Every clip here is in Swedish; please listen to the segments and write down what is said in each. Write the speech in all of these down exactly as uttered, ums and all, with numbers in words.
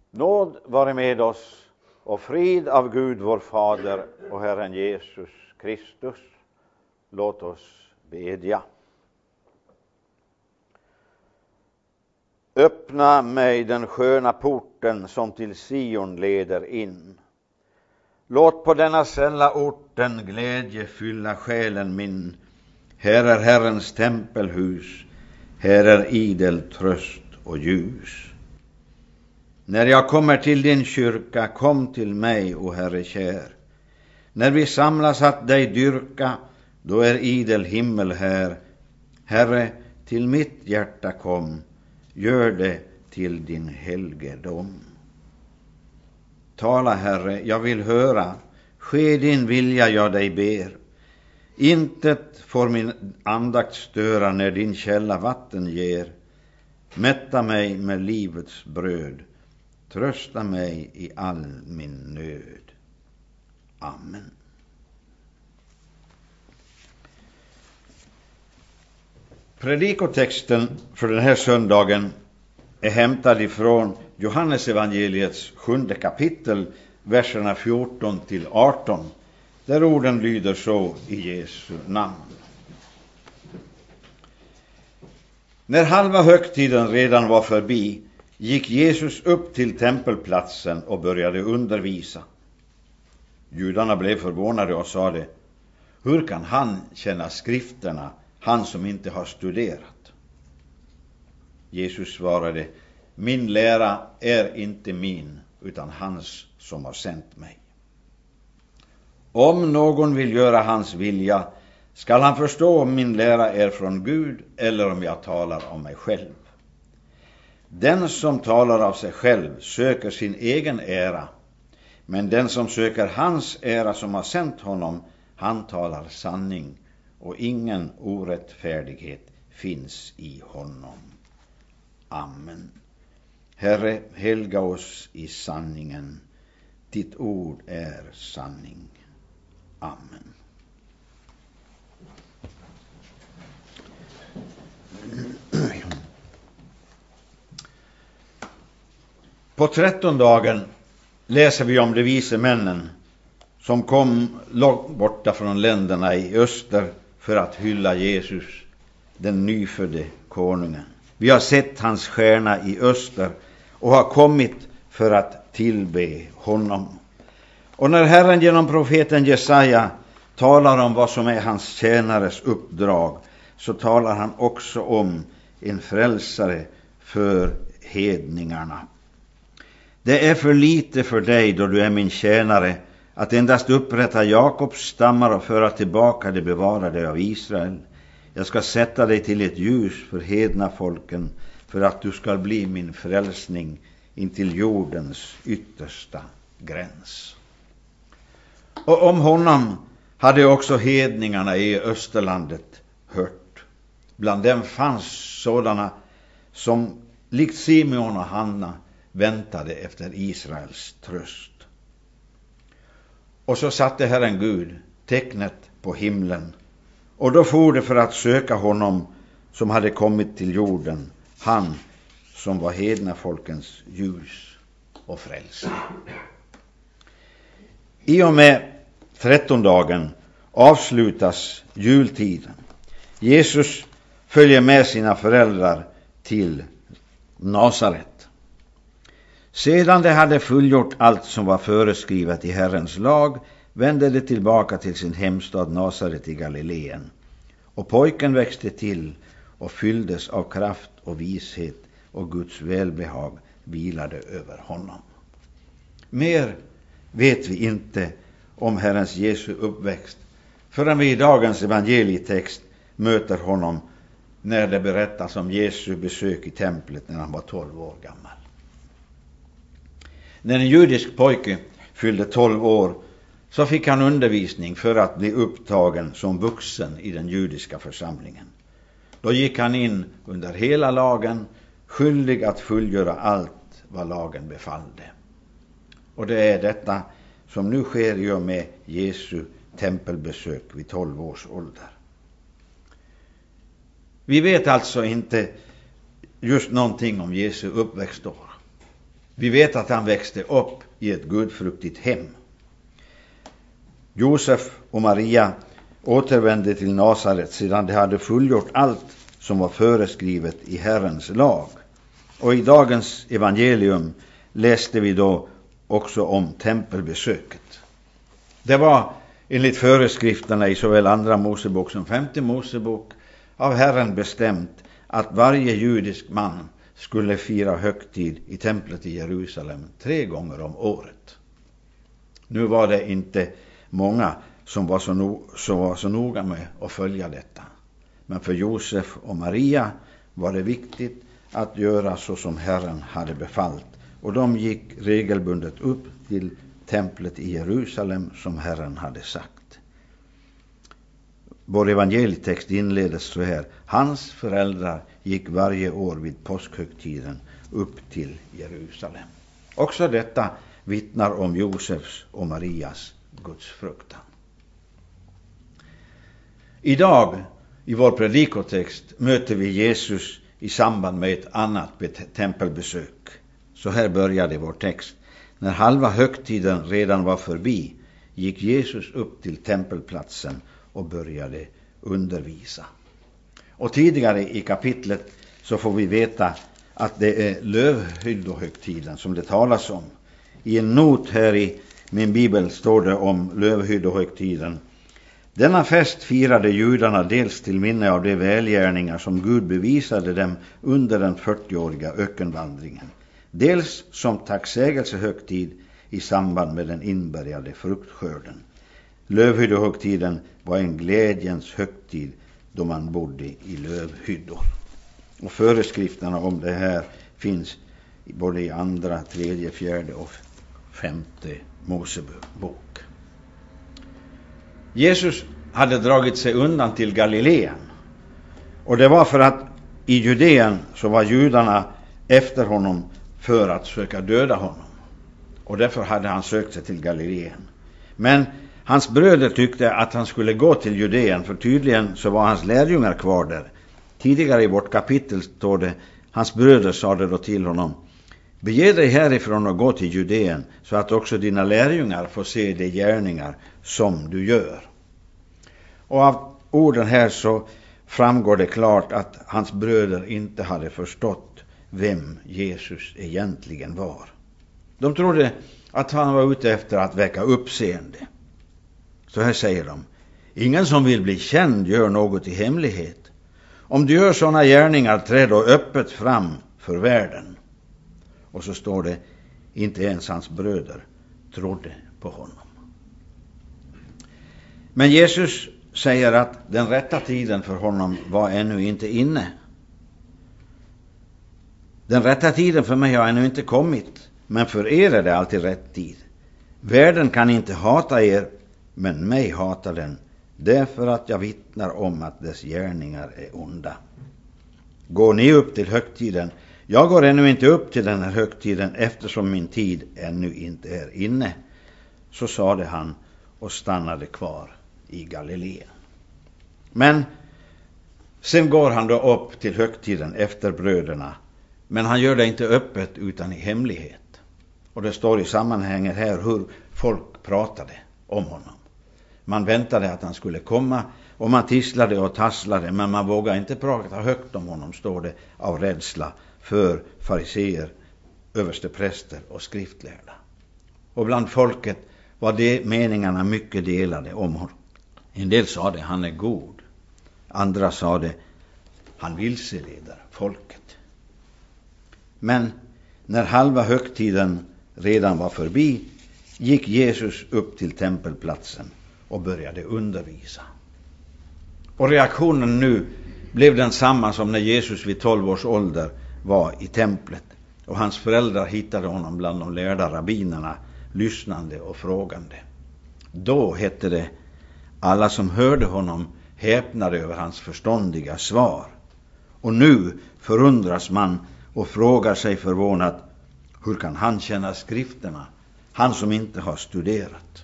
Nåd vare med oss och frid av Gud vår Fader och Herren Jesus Kristus. Låt oss bedja. Öppna mig den sköna porten som till Sion leder in. Låt på denna sälla orten glädje fylla själen min. Här är Herrens tempelhus, här är idel tröst och ljus. När jag kommer till din kyrka, kom till mig, o Herre kär. När vi samlas att dig dyrka, då är idel himmel här. Herre, till mitt hjärta kom, gör det till din helgedom. Tala, Herre, jag vill höra, ske din vilja, jag dig ber. Intet får min andakt störa när din källa vatten ger. Mätta mig med livets bröd, trösta mig i all min nöd. Amen. Predikotexten för den här söndagen är hämtad ifrån Johannes evangeliets sjunde kapitel, verserna fjorton till arton, där orden lyder så i Jesu namn. När halva högtiden redan var förbi, gick Jesus upp till tempelplatsen och började undervisa. Judarna blev förvånade och sade: hur kan han känna skrifterna, han som inte har studerat? Jesus svarade: min lära är inte min, utan hans som har sänt mig. Om någon vill göra hans vilja, skall han förstå om min lära är från Gud eller om jag talar om mig själv. Den som talar av sig själv söker sin egen ära, men den som söker hans ära som har sänt honom, han talar sanning, och ingen orättfärdighet finns i honom. Amen. Herre, helga oss i sanningen. Ditt ord är sanning. Amen. På trettondagen läser vi om de vise männen som kom långt borta från länderna i öster för att hylla Jesus, den nyfödde konungen. Vi har sett hans stjärna i öster och har kommit för att tillbe honom. Och när Herren genom profeten Jesaja talar om vad som är hans tjänares uppdrag, så talar han också om en frälsare för hedningarna. Det är för lite för dig, då du är min tjänare, att endast upprätta Jakobs stammar och föra tillbaka det bevarade av Israel. Jag ska sätta dig till ett ljus för hedna folken, för att du ska bli min frälsning intill jordens yttersta gräns. Och om honom hade också hedningarna i Österlandet hört. Bland dem fanns sådana som likt Simeon och Hanna väntade efter Israels tröst. Och så satte Herren Gud tecknet på himlen, och då for det för att söka honom som hade kommit till jorden, han som var hedna folkens ljus och frälsare. I och med trettondagen avslutas jultiden. Jesus följer med sina föräldrar till Nasaret. Sedan de hade fullgjort allt som var föreskrivet i Herrens lag, vände de tillbaka till sin hemstad Nasaret i Galileen. Och pojken växte till och fylldes av kraft och vishet, och Guds välbehag vilade över honom. Mer vet vi inte om Herrens Jesu uppväxt förrän vi i dagens evangelietext möter honom när det berättas om Jesu besök i templet när han var tolv år gammal. När en judisk pojke fyllde tolv år, så fick han undervisning för att bli upptagen som vuxen i den judiska församlingen. Då gick han in under hela lagen, skyldig att fullgöra allt vad lagen befallde. Och det är detta som nu sker i och med Jesu tempelbesök vid tolv års ålder. Vi vet alltså inte just någonting om Jesu uppväxtår. Vi vet att han växte upp i ett gudfruktigt hem. Josef och Maria återvände till Nasaret sedan de hade fullgjort allt som var föreskrivet i Herrens lag. Och i dagens evangelium läste vi då också om tempelbesöket. Det var enligt föreskrifterna i såväl andra Mosebok som femte Mosebok av Herren bestämt att varje judisk man skulle fira högtid i templet i Jerusalem tre gånger om året. Nu var det inte många som var så, no- som var så noga med att följa detta. Men för Josef och Maria var det viktigt att göra så som Herren hade befallt. Och de gick regelbundet upp till templet i Jerusalem som Herren hade sagt. Vår evangelietext inledes så här. Hans föräldrar gick varje år vid påskhögtiden upp till Jerusalem. Också detta vittnar om Josefs och Marias gudsfruktan. Idag i vår predikotext möter vi Jesus i samband med ett annat tempelbesök. Så här började vår text. När halva högtiden redan var förbi gick Jesus upp till tempelplatsen och började undervisa. Och tidigare i kapitlet så får vi veta att det är lövhyddohögtiden som det talas om. I en not här i min bibel står det om lövhyddohögtiden. Denna fest firade judarna dels till minne av de välgärningar som Gud bevisade dem under den fyrtioåriga ökenvandringen. Dels som tacksägelsehögtid i samband med den inbärgade fruktskörden. Lövhyddohögtiden var en glädjens högtid då man bodde i lövhyddor. Och föreskrifterna om det här finns både i andra, tredje, fjärde och femte Mosebok. Jesus hade dragit sig undan till Galileen. Och det var för att i Judeen så var judarna efter honom för att söka döda honom. Och därför hade han sökt sig till Galileen. Men hans bröder tyckte att han skulle gå till Judeen, för tydligen så var hans lärjungar kvar där. Tidigare i vårt kapitel står det, hans bröder sade då till honom: bege dig härifrån och gå till Judeen så att också dina lärjungar får se de gärningar som du gör. Och av orden här så framgår det klart att hans bröder inte hade förstått vem Jesus egentligen var. De trodde att han var ute efter att väcka uppseende. Så här säger de: ingen som vill bli känd gör något i hemlighet. Om du gör sådana gärningar, träd då öppet fram för världen. Och så står det, inte ens hans bröder trodde på honom. Men Jesus säger att den rätta tiden för honom var ännu inte inne. Den rätta tiden för mig har ännu inte kommit, men för er är det alltid rätt tid. Världen kan inte hata er, men mig hatar den, därför att jag vittnar om att dess gärningar är onda. Går ni upp till högtiden? Jag går ännu inte upp till den här högtiden, eftersom min tid ännu inte är inne. Så sade han och stannade kvar i Galileen. Men sen går han då upp till högtiden efter bröderna. Men han gör det inte öppet utan i hemlighet. Och det står i sammanhanget här hur folk pratade om honom. Man väntade att han skulle komma och man tisslade och tasslade, men man vågade inte prata högt om honom, står det, av rädsla för fariseer, överstepräster och skriftlärda. Och bland folket var det meningarna mycket delade om honom. En del sa det, han är god. Andra sa det, han vilseleder folket. Men när halva högtiden redan var förbi gick Jesus upp till tempelplatsen och började undervisa. Och reaktionen nu blev densamma som när Jesus vid tolv års ålder var i templet. Och hans föräldrar hittade honom bland de lärda rabbinerna, lyssnande och frågande. Då hette det, alla som hörde honom häpnade över hans förståndiga svar. Och nu förundras man och frågar sig förvånat, hur kan han känna skrifterna, han som inte har studerat?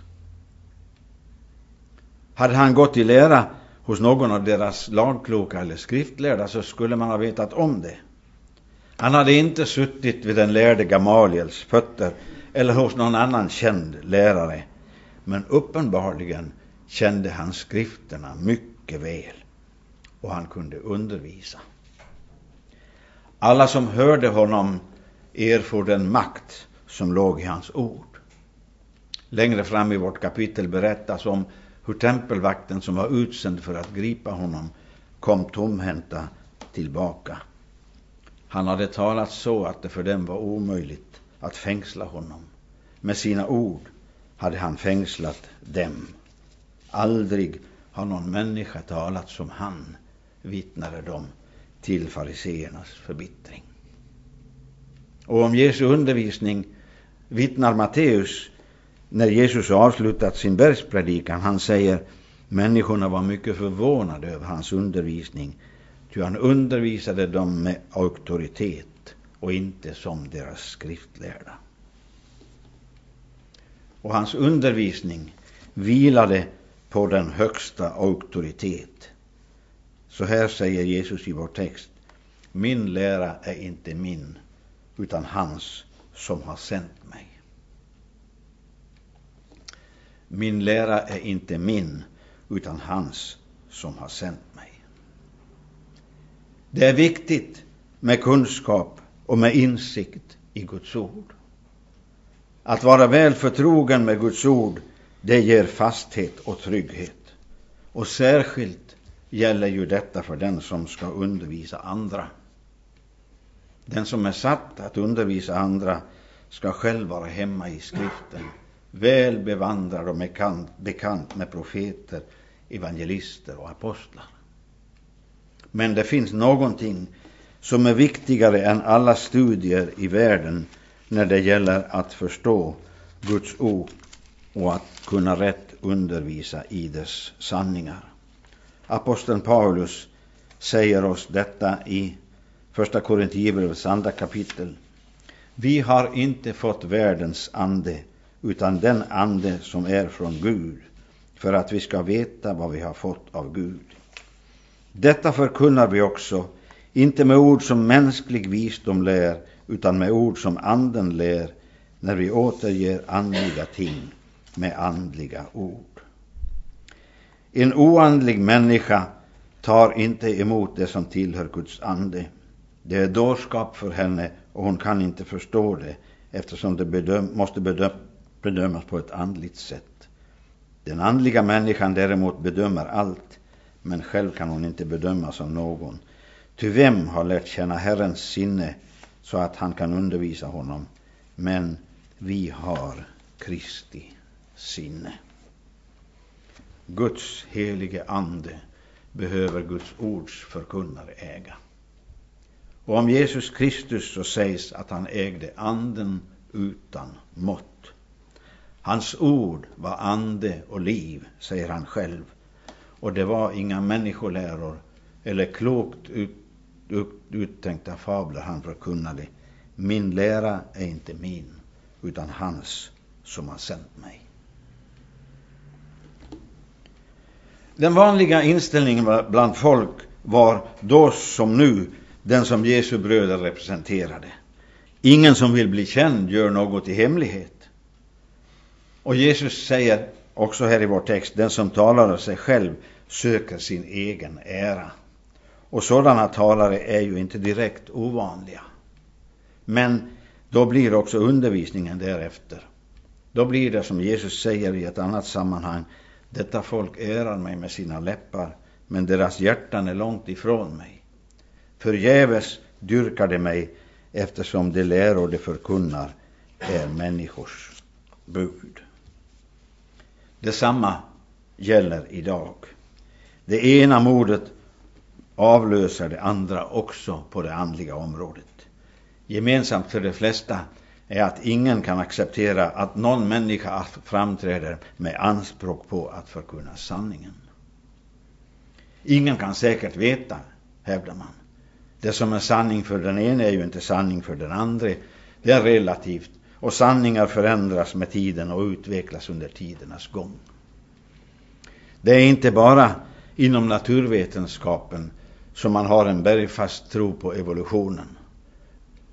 Hade han gått i lära hos någon av deras lagkloka eller skriftlärda så skulle man ha vetat om det. Han hade inte suttit vid den lärde Gamaliels fötter eller hos någon annan känd lärare, men uppenbarligen kände han skrifterna mycket väl och han kunde undervisa. Alla som hörde honom erfor den makt som låg i hans ord. Längre fram i vårt kapitel berättas om hur tempelvakten som var utsänd för att gripa honom kom tomhänta tillbaka. Han hade talat så att det för dem var omöjligt att fängsla honom. Med sina ord hade han fängslat dem. Aldrig har någon människa talat som han, vittnade de till fariseernas förbittring. Och om Jesu undervisning vittnar Matteus när Jesus avslutat sin bergspredikan. Han säger: människorna var mycket förvånade över hans undervisning, ty han undervisade dem med auktoritet och inte som deras skriftlärda. Och hans undervisning vilade på den högsta auktoritet. Så här säger Jesus i vår text: min lära är inte min, utan hans som har sänt mig. Min lära är inte min, utan hans som har sänt mig. Det är viktigt med kunskap och med insikt i Guds ord. Att vara väl förtrogen med Guds ord, det ger fasthet och trygghet. Och särskilt gäller ju detta för den som ska undervisa andra. Den som är satt att undervisa andra ska själv vara hemma i skriften, väl bevandrad och bekant, bekant med profeter, evangelister och apostlar. Men det finns någonting som är viktigare än alla studier i världen när det gäller att förstå Guds ord och att kunna rätt undervisa i dess sanningar. Aposteln Paulus säger oss detta i första Korinthierbrevets andra kapitel. Vi har inte fått världens ande, utan den ande som är från Gud, för att vi ska veta vad vi har fått av Gud. Detta förkunnar vi också, inte med ord som mänsklig visdom lär, utan med ord som anden lär, när vi återger andliga ting med andliga ord. En oandlig människa tar inte emot det som tillhör Guds ande. Det är dårskap för henne och hon kan inte förstå det, eftersom det bedöm- måste bedöm- bedömas på ett andligt sätt. Den andliga människan däremot bedömer allt, men själv kan hon inte bedömas av någon. Ty vem har lärt känna Herrens sinne så att han kan undervisa honom? Men vi har Kristi sinne. Guds helige ande behöver Guds ords förkunnare äga. Och om Jesus Kristus så sägs att han ägde anden utan mått. Hans ord var ande och liv, säger han själv. Och det var inga människoläror eller klokt ut, ut, uttänkta fabler han förkunnade. Min lära är inte min, utan hans som har sänt mig. Den vanliga inställningen bland folk var då som nu den som Jesu bröder representerade. Ingen som vill bli känd gör något i hemlighet. Och Jesus säger också här i vår text, den som talar av sig själv söker sin egen ära. Och sådana talare är ju inte direkt ovanliga. Men då blir också undervisningen därefter. Då blir det som Jesus säger i ett annat sammanhang: detta folk ärar mig med sina läppar, men deras hjärtan är långt ifrån mig. Förgäves dyrkar de mig, eftersom de läror de förkunnar är människors bud. Detsamma gäller idag. Det ena modet avlöser det andra också på det andliga området. Gemensamt för de flesta är att ingen kan acceptera att någon människa framträder med anspråk på att förkunna sanningen. Ingen kan säkert veta, hävdar man. Det som är sanning för den ene är ju inte sanning för den andra. Det är relativt, och sanningar förändras med tiden och utvecklas under tidernas gång. Det är inte bara inom naturvetenskapen som man har en bergfast tro på evolutionen.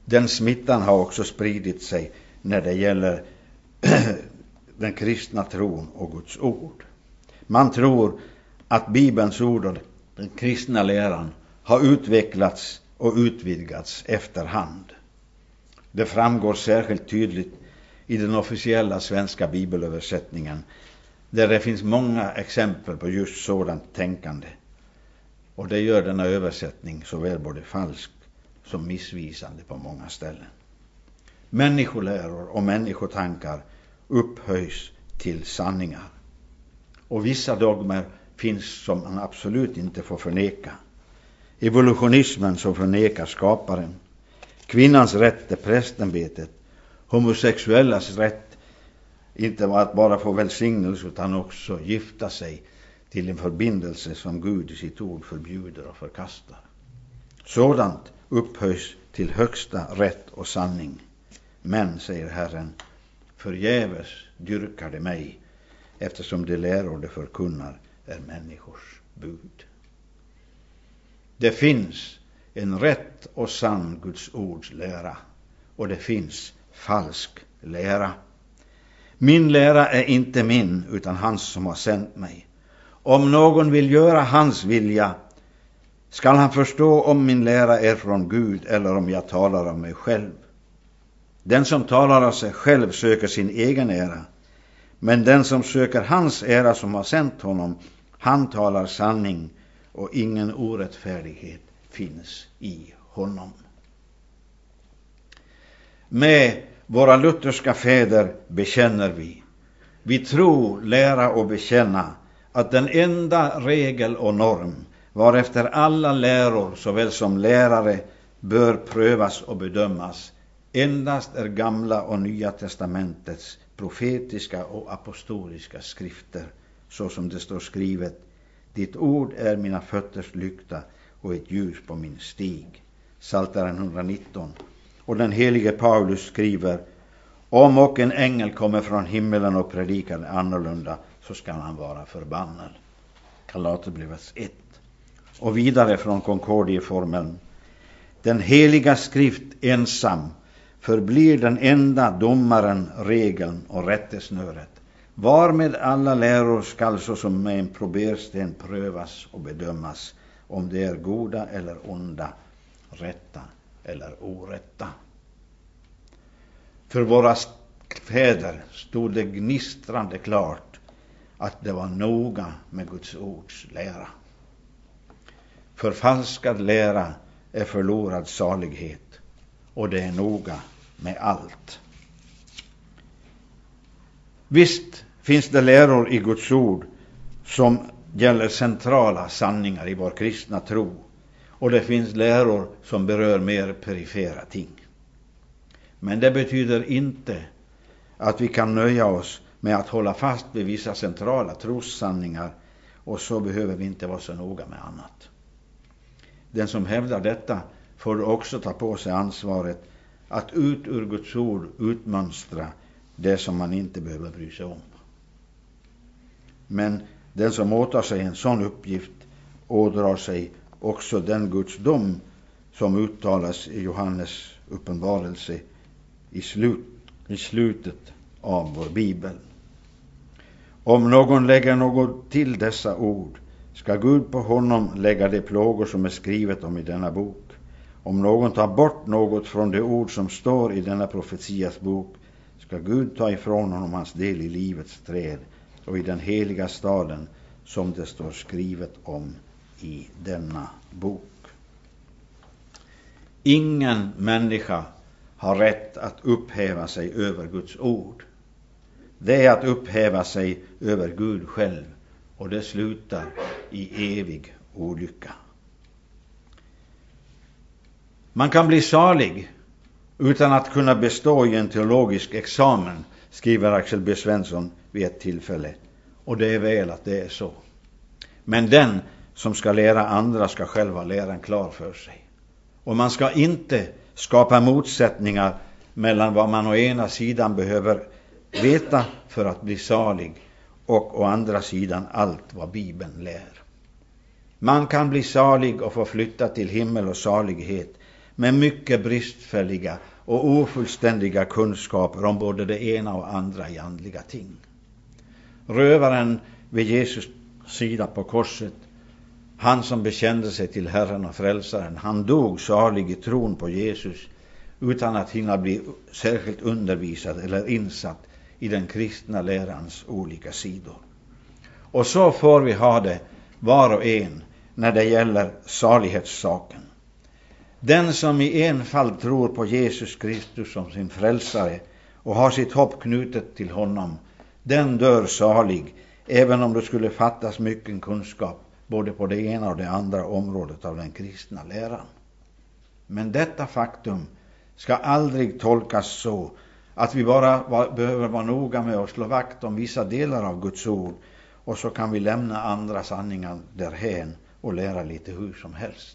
Den smittan har också spridit sig när det gäller den kristna tron och Guds ord. Man tror att Bibelns ord och den kristna läran har utvecklats och utvidgats efterhand. Det framgår särskilt tydligt i den officiella svenska bibelöversättningen, där det finns många exempel på just sådant tänkande. Och det gör denna översättning såväl både falsk som missvisande på många ställen. Människoläror och människotankar upphöjs till sanningar. Och vissa dogmer finns som man absolut inte får förneka. Evolutionismen som förnekar skaparen. Kvinnans rätt till prästämbetet. Homosexuellas rätt inte att bara få välsignelse utan också gifta sig till en förbindelse som Gud i sitt ord förbjuder och förkastar. Sådant upphöjs till högsta rätt och sanning. Men, säger Herren, förgäves dyrkar det mig, eftersom de läror de förkunnar är människors bud. Det finns en rätt och sann Guds ords lära, och det finns falsk lära. Min lära är inte min, utan hans som har sänt mig. Om någon vill göra hans vilja, skall han förstå om min lära är från Gud eller om jag talar av mig själv. Den som talar av sig själv söker sin egen ära, men den som söker hans ära som har sänt honom, han talar sanning, och ingen orättfärdighet finns i honom. Med våra lutherska fäder bekänner vi. Vi tror, lära och bekänna att den enda regel och norm varefter alla läror såväl som lärare bör prövas och bedömas endast är Gamla och Nya testamentets profetiska och apostoliska skrifter, så som det står skrivet: ditt ord är mina fötters lykta och ett ljus på min stig. Psaltaren etthundranitton. Och den helige Paulus skriver: om och en ängel kommer från himmelen och predikar annorlunda, så ska han vara förbannad. Galaterbrevet ett. Och vidare från Concordieformeln: den heliga skrift ensam förblir den enda domaren, regeln och rättesnöret, varmed alla läror skall såsom med en probersten prövas och bedömas, om det är goda eller onda, rätta eller orätta. För våra fäder stod det gnistrande klart att det var noga med Guds ords lära. Förfalskad lära är förlorad salighet, och det är noga med allt. Visst finns det läror i Guds ord som gäller centrala sanningar i vår kristna tro, och det finns läror som berör mer perifera ting. Men det betyder inte att vi kan nöja oss med att hålla fast vid vissa centrala trossanningar, och så behöver vi inte vara så noga med annat. Den som hävdar detta får också ta på sig ansvaret att ut ur Guds ord utmönstra det som man inte behöver bry sig om. Men den som åtar sig en sån uppgift ådrar sig också den Guds dom som uttalas i Johannes uppenbarelse i, slut, i slutet av vår bibel. Om någon lägger något till dessa ord, ska Gud på honom lägga de plågor som är skrivet om i denna bok. Om någon tar bort något från de ord som står i denna profetias bok, ska Gud ta ifrån honom hans del i livets träd och i den heliga staden som det står skrivet om i denna bok. Ingen människa har rätt att upphäva sig över Guds ord. Det är att upphäva sig över Gud själv, och det slutar i evig olycka. Man kan bli salig utan att kunna bestå i en teologisk examen, skriver Axel B. Svensson vid ett tillfälle. Och det är väl att det är så. Men den som ska lära andra ska själva lära en klar för sig. Och man ska inte skapa motsättningar mellan vad man å ena sidan behöver veta för att bli salig och å andra sidan allt vad Bibeln lär. Man kan bli salig och få flytta till himmel och salighet, med mycket bristfälliga och ofullständiga kunskaper om både det ena och andra i andliga ting. Rövaren vid Jesus sida på korset, han som bekände sig till Herren och Frälsaren, han dog salig i tron på Jesus utan att hinna bli särskilt undervisad eller insatt i den kristna lärans olika sidor. Och så får vi ha det var och en när det gäller salighetssaken. Den som i enfald tror på Jesus Kristus som sin frälsare och har sitt hopp knutet till honom, den dör salig, även om det skulle fattas mycket kunskap både på det ena och det andra området av den kristna läran. Men detta faktum ska aldrig tolkas så att vi bara var, behöver vara noga med att slå vakt om vissa delar av Guds ord och så kan vi lämna andra sanningar därhän och lära lite hur som helst.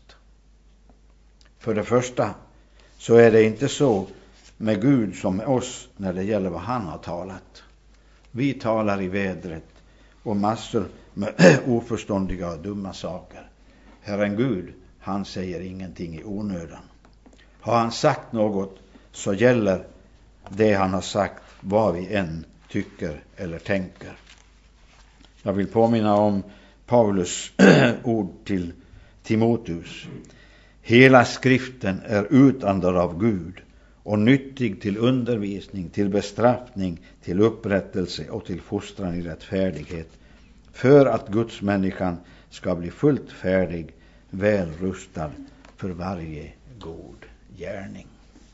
För det första så är det inte så med Gud som med oss när det gäller vad han har talat. Vi talar i vädret och massor med oförståndiga och dumma saker. Herren Gud, han säger ingenting i onödan. Har han sagt något så gäller det han har sagt vad vi än tycker eller tänker. Jag vill påminna om Paulus ord till Timoteus. Hela skriften är utandad av Gud och nyttig till undervisning, till bestraffning, till upprättelse och till fostran i rättfärdighet, för att Guds människan ska bli fullt färdig, väl rustad för varje god gärning.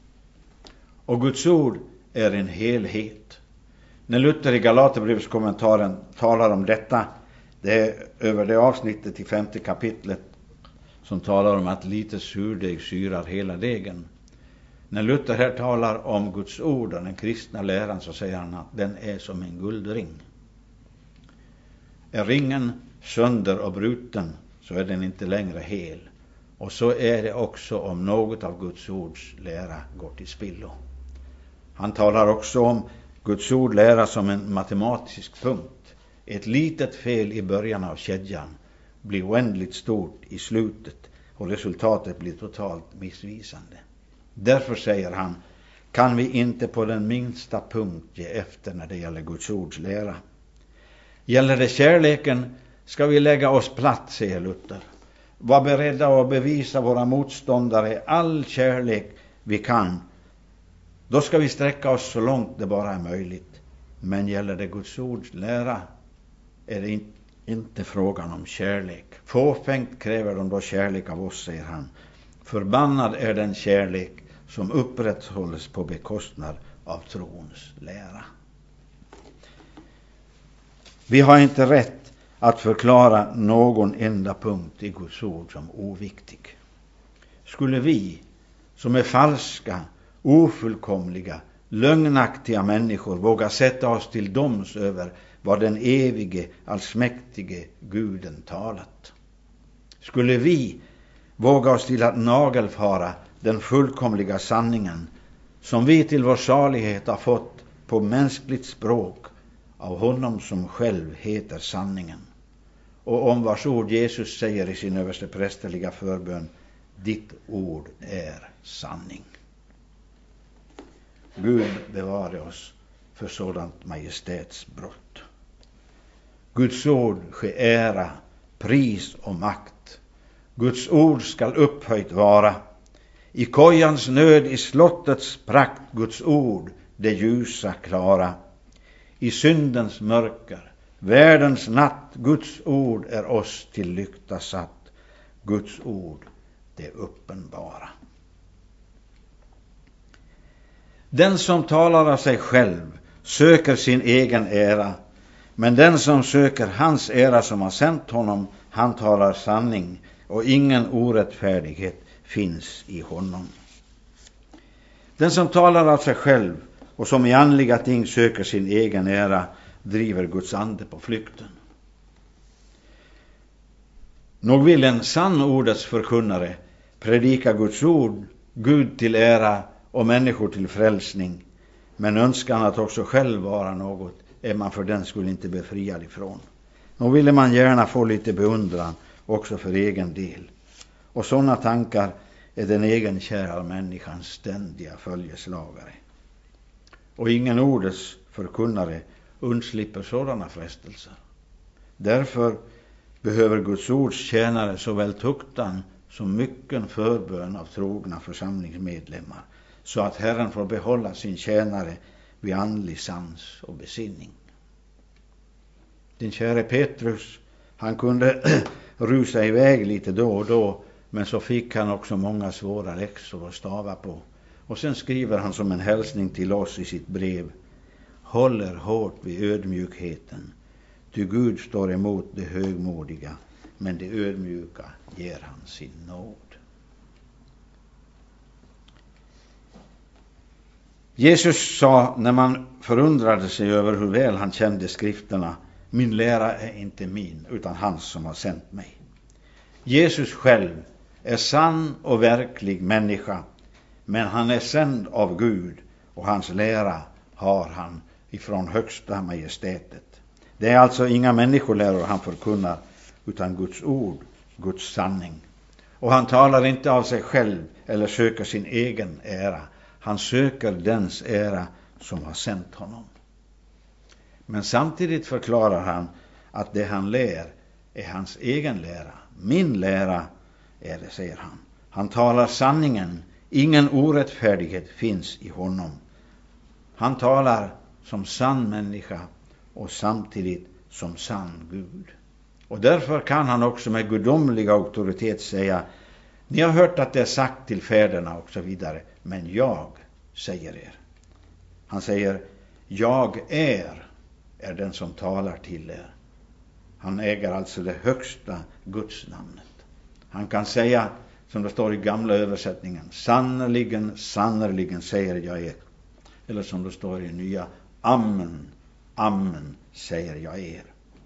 Och Guds ord är en helhet. När Luther i Galaterbrevskommentaren talar om detta, det är över det avsnittet i femte kapitlet som talar om att lite surdeg syrar hela degen. När Luther här talar om Guds ord och den kristna läran så säger han att den är som en guldring. Är ringen sönder och bruten så är den inte längre hel. Och så är det också om något av Guds ords lära går till spillo. Han talar också om Guds ord lära som en matematisk punkt. Ett litet fel i början av kedjan blir oändligt stort i slutet och resultatet blir totalt missvisande. Därför säger han, kan vi inte på den minsta punkt ge efter när det gäller Guds ords lära. Gäller det kärleken ska vi lägga oss platt, säger Luther. Var beredda att bevisa våra motståndare all kärlek vi kan. Då ska vi sträcka oss så långt det bara är möjligt. Men gäller det Guds ords lära är det inte frågan om kärlek. Fåfängt kräver de då kärlek av oss, säger han. Förbannad är den kärlek som upprätthålls på bekostnad av trons lära. Vi har inte rätt att förklara någon enda punkt i Guds ord som oviktig. Skulle vi, som är falska, ofullkomliga, lögnaktiga människor, våga sätta oss till doms över vad den evige, allsmäktige Guden talat? Skulle vi våga oss till att nagelfara den fullkomliga sanningen som vi till vår salighet har fått på mänskligt språk av honom som själv heter sanningen, och om vars ord Jesus säger i sin översteprästerliga förbön, ditt ord är sanning. Gud bevare oss för sådant majestätsbrott. Guds ord ske ära, pris och makt. Guds ord skall upphöjt vara. I kojans nöd, i slottets prakt, Guds ord, det ljusa klara. I syndens mörker, världens natt, Guds ord är oss till lykta satt. Guds ord, det uppenbara. Den som talar av sig själv söker sin egen ära, men den som söker hans ära som har sänt honom, han talar sanning, och ingen orättfärdighet finns i honom. Den som talar av sig själv och som i andliga ting söker sin egen ära driver Guds ande på flykten. Nog vill en sann ordets förkunnare predika Guds ord, Gud till ära och människor till frälsning, men önskan att också själv vara något är man för den skulle inte befriad ifrån. Nog ville man gärna få lite beundran också för egen del. Och sådana tankar är den egenkära människans ständiga följeslagare. Och ingen ordets förkunnare undslipper sådana frestelser. Därför behöver Guds ords tjänare såväl tuktan som mycken förbön av trogna församlingsmedlemmar, så att Herren får behålla sin tjänare vid andlig sans och besinning. Din käre Petrus, han kunde rusa iväg lite då och då, men så fick han också många svåra läxor att stava på. Och sen skriver han som en hälsning till oss i sitt brev: håller hårt vid ödmjukheten, ty Gud står emot det högmodiga, men det ödmjuka ger han sin nåd. Jesus sa, när man förundrade sig över hur väl han kände skrifterna: min lära är inte min, utan hans som har sänt mig. Jesus själv är sann och verklig människa, men han är sänd av Gud, och hans lära har han ifrån högsta majestätet. Det är alltså inga människoläror han förkunnar, utan Guds ord, Guds sanning. Och han talar inte av sig själv eller söker sin egen ära. Han söker dens ära som har sänt honom. Men samtidigt förklarar han att det han lär är hans egen lära. Min lära är det, säger han. Han talar sanningen. Ingen orättfärdighet finns i honom. Han talar som sann människa och samtidigt som sann Gud. Och därför kan han också med gudomlig auktoritet säga: ni har hört att det är sagt till fäderna och så vidare, men jag säger er. Han säger: jag är, är den som talar till er. Han äger alltså det högsta Guds namnet. Han kan säga, som det står i gamla översättningen: sannerligen, sannerligen säger jag er. Eller som det står i nya: amen, amen säger jag er.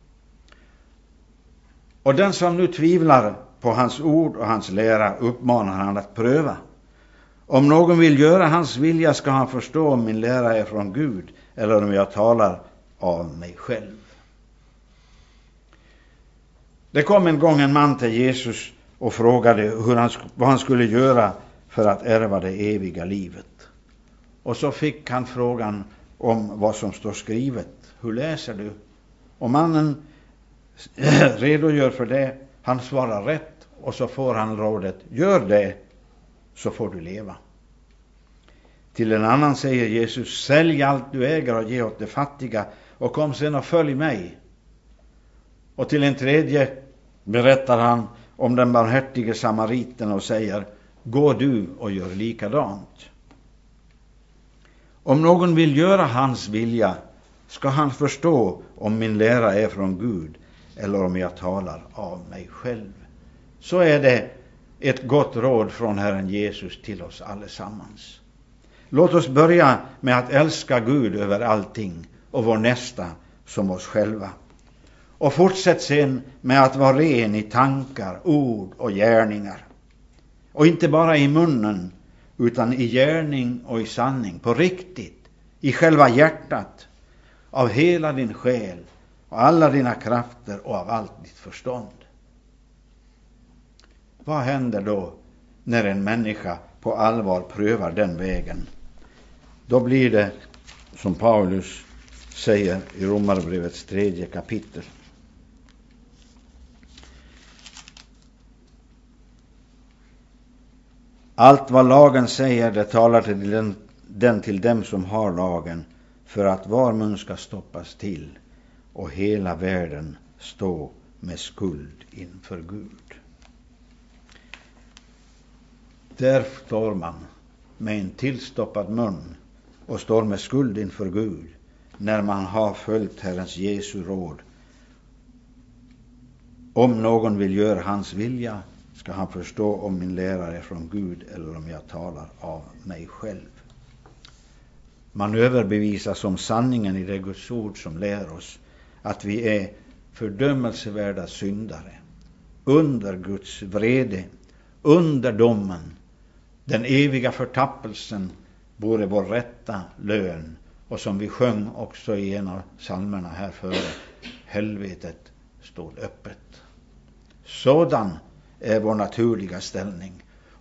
Och den som nu tvivlar på hans ord och hans lära uppmanar han att pröva. Om någon vill göra hans vilja ska han förstå om min lära är från Gud eller om jag talar av mig själv. Det kom en gång en man till Jesus och frågade hur han, vad han skulle göra för att ärva det eviga livet. Och så fick han frågan om vad som står skrivet. Hur läser du? Och mannen redogör för det. Han svarar rätt och så får han rådet: gör det så får du leva. Till en annan säger Jesus: sälj allt du äger och ge åt de fattiga och kom sen och följ mig. Och till en tredje berättar han om den barmhärtige samariten och säger: gå du och gör likadant. Om någon vill göra hans vilja ska han förstå om min lära är från Gud eller om jag talar av mig själv. Så är det ett gott råd från Herren Jesus till oss allesammans. Låt oss börja med att älska Gud över allting och vår nästa som oss själva. Och fortsätt sen med att vara ren i tankar, ord och gärningar. Och inte bara i munnen, utan i gärning och i sanning, på riktigt, i själva hjärtat, av hela din själ och alla dina krafter och av allt ditt förstånd. Vad händer då när en människa på allvar prövar den vägen? Då blir det, som Paulus säger i Romarbrevets tredje kapitel: allt vad lagen säger, det talar till den, den till dem som har lagen, för att var mun ska stoppas till och hela världen stå med skuld inför Gud. Där står man med en tillstoppad mun och står med skuld inför Gud när man har följt Herrens Jesu råd. Om någon vill göra hans vilja ska han förstå om min lärare är från Gud eller om jag talar av mig själv. Man överbevisas om sanningen i det Guds ord som lär oss att vi är fördömelsevärda syndare, under Guds vrede, under domen. Den eviga förtappelsen vore vår rätta lön, och som vi sjöng också i en av psalmerna här före: helvetet stod öppet. Sådan är vår naturliga ställning,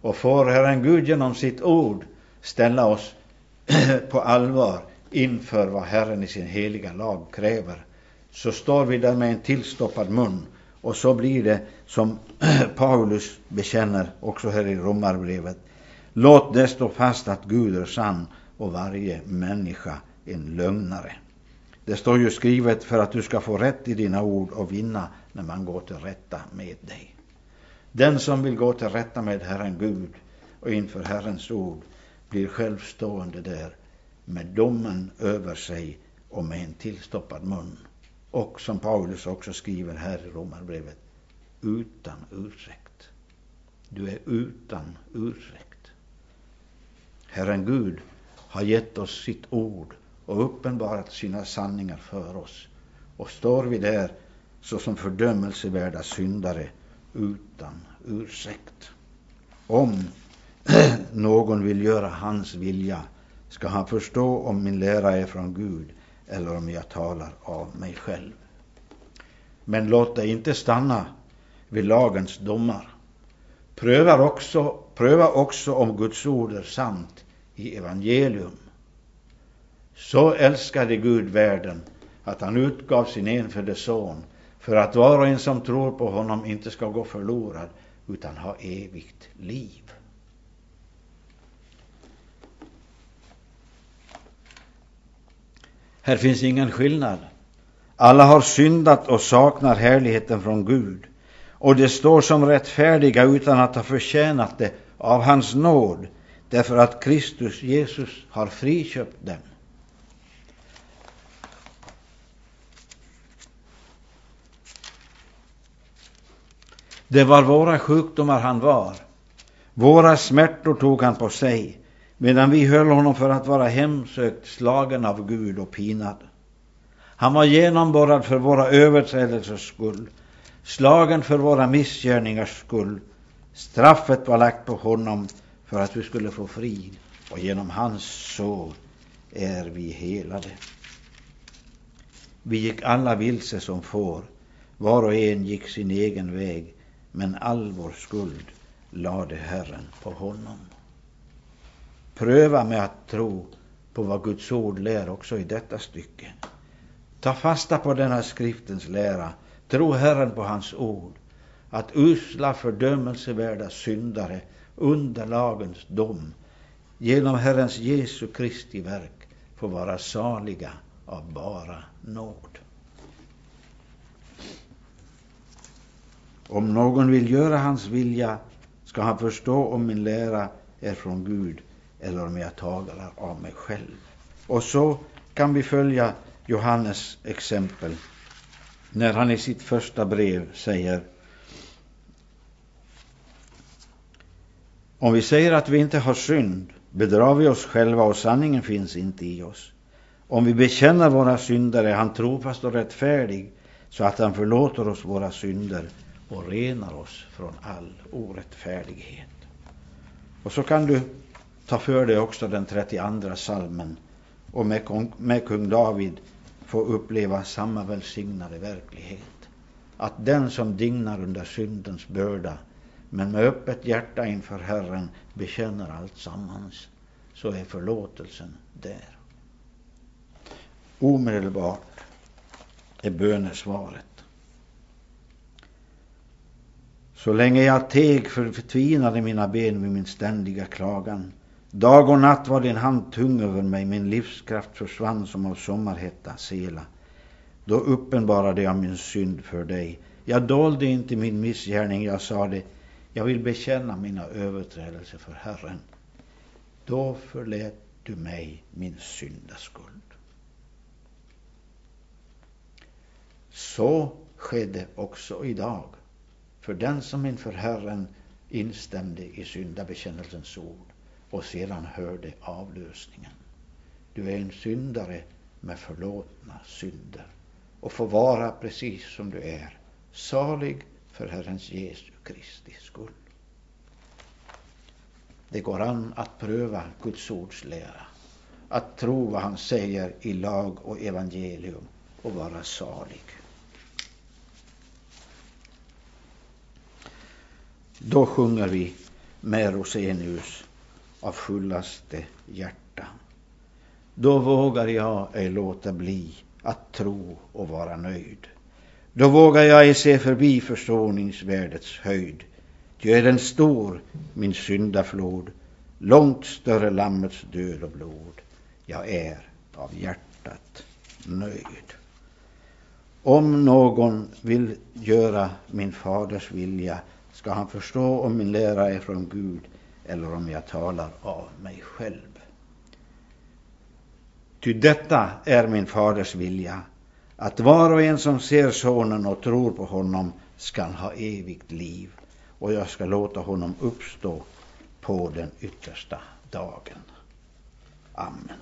Och får Herren Gud genom sitt ord ställa oss på allvar inför vad Herren i sin heliga lag kräver, så står vi där med en tillstoppad mun. Och så blir det som Paulus bekänner också här i Romarbrevet: låt det stå fast att Gud är sann och varje människa en lögnare. Det står ju skrivet för att du ska få rätt i dina ord och vinna när man går till rätta med dig. Den som vill gå till rätta med Herren Gud och inför Herrens ord blir självstående där med domen över sig och med en tillstoppad mun. Och som Paulus också skriver här i Romarbrevet, utan ursäkt. Du är utan ursäkt. Herren Gud har gett oss sitt ord och uppenbarat sina sanningar för oss. Och står vi där så som fördömelsevärda syndare utan ursäkt. Om någon vill göra hans vilja ska han förstå om min lära är från Gud eller om jag talar av mig själv. Men låt dig inte stanna vid lagens domar. Pröva också, pröva också om Guds ord är sant i evangelium. Så älskade Gud världen att han utgav sin enfödde son för att var och en som tror på honom inte ska gå förlorad utan ha evigt liv. Här finns ingen skillnad. Alla har syndat och saknar härligheten från Gud. Och det står som rättfärdiga utan att ha förtjänat det av hans nåd, därför att Kristus Jesus har friköpt dem. Det var våra sjukdomar han var. Våra smärtor tog han på sig, medan vi höll honom för att vara hemsökt, slagen av Gud och pinad. Han var genomborrad för våra överträdelsers skull, slagen för våra missgärningars skull. Straffet var lagt på honom för att vi skulle få frid, och genom hans sår är vi helade. Vi gick alla vilse som får, var och en gick sin egen väg, men all vår skuld lade Herren på honom. Pröva med att tro på vad Guds ord lär också i detta stycke. Ta fasta på denna skriftens lära. Tro Herren på hans ord, att usla fördömelsevärda syndare under lagens dom genom Herrens Jesu Kristi verk får vara saliga av bara nåd. Om någon vill göra hans vilja ska han förstå om min lära är från Gud eller om jag talar av mig själv. Och så kan vi följa Johannes exempel när han i sitt första brev säger: om vi säger att vi inte har synd bedrar vi oss själva och sanningen finns inte i oss. Om vi bekänner våra synder är han trofast och rättfärdig så att han förlåter oss våra synder och renar oss från all orättfärdighet. Och så kan du ta för dig också den trettioandra salmen och med kung, med kung David få uppleva samma välsignade verklighet. Att den som dignar under syndens börda men med öppet hjärta inför Herren bekänner allt sammans, så är förlåtelsen där. Omedelbart är bönesvaret. Så länge jag teg förtvinade mina ben vid min ständiga klagan. Dag och natt var din hand tung över mig, min livskraft försvann som av sommarhetta sela. Då uppenbarade jag min synd för dig. Jag dolde inte min missgärning, jag sa det. Jag vill bekänna mina överträdelser för Herren. Då förlät du mig min syndaskuld. Så skedde också idag för den som inför Herren instämde i syndabekännelsens ord och sedan hörde avlösningen. Du är en syndare med förlåtna synder och får vara precis som du är, salig för Herrens Jesu Kristi skull. Det går an att pröva Guds ords lära, att tro vad han säger i lag och evangelium och vara salig. Då sjunger vi: med Rosenius av fullaste hjärta. Då vågar jag ej låta bli att tro och vara nöjd. Då vågar jag ej se förbi försoningsvärdets höjd. Ty är den stor, min syndaflod, långt större lammets död och blod. Jag är av hjärtat nöjd. Om någon vill göra min faders vilja, ska han förstå om min lära är från Gud eller om jag talar av mig själv. Ty detta är min faders vilja, att var och en som ser sonen och tror på honom skall ha evigt liv, och jag ska låta honom uppstå på den yttersta dagen. Amen.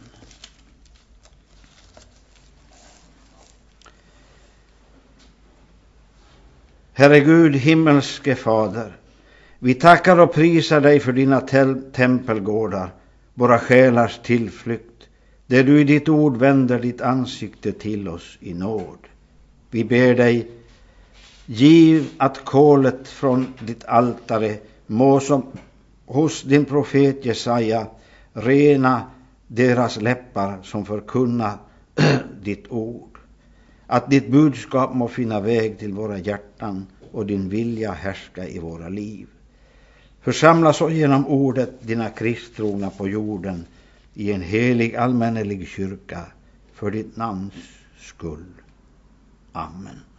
Herre Gud, himmelske Fader, vi tackar och prisar dig för dina tempelgårdar, våra själars tillflykt, där du i ditt ord vänder ditt ansikte till oss i nåd. Vi ber dig, giv att kolet från ditt altare må som hos din profet Jesaja rena deras läppar som förkunnar ditt ord. Att ditt budskap må finna väg till våra hjärtan och din vilja härska i våra liv. Församla så genom ordet dina kristtrogna på jorden i en helig allmännelig kyrka för ditt namns skull. Amen.